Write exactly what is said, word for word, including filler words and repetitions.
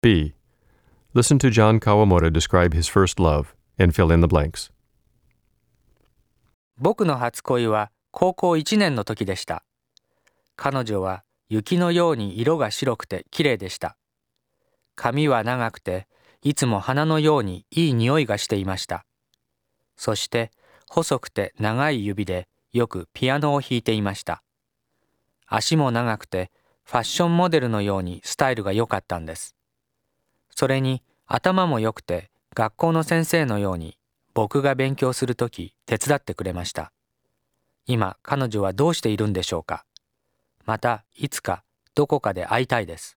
B. Listen to John Kawamura describe his first love and fill in the blanks. 僕の初恋は高校いちねんの時でした。彼女は雪のように色が白くて綺麗でした。髪は長くて、いつも花のようにいい匂いがしていました。そして細くて長い指でよくピアノを弾いていました。足も長くてファッションモデルのようにスタイルが良かったんです。それに頭も良くて学校の先生のように僕が勉強するとき手伝ってくれました。今彼女はどうしているんでしょうか。またいつかどこかで会いたいです。